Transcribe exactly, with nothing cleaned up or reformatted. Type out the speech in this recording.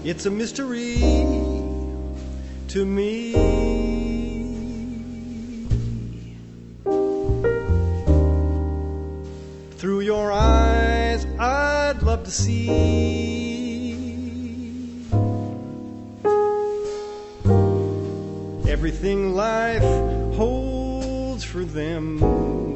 It's a mystery to me. Through your eyes, I'd love to see everything life holds for them.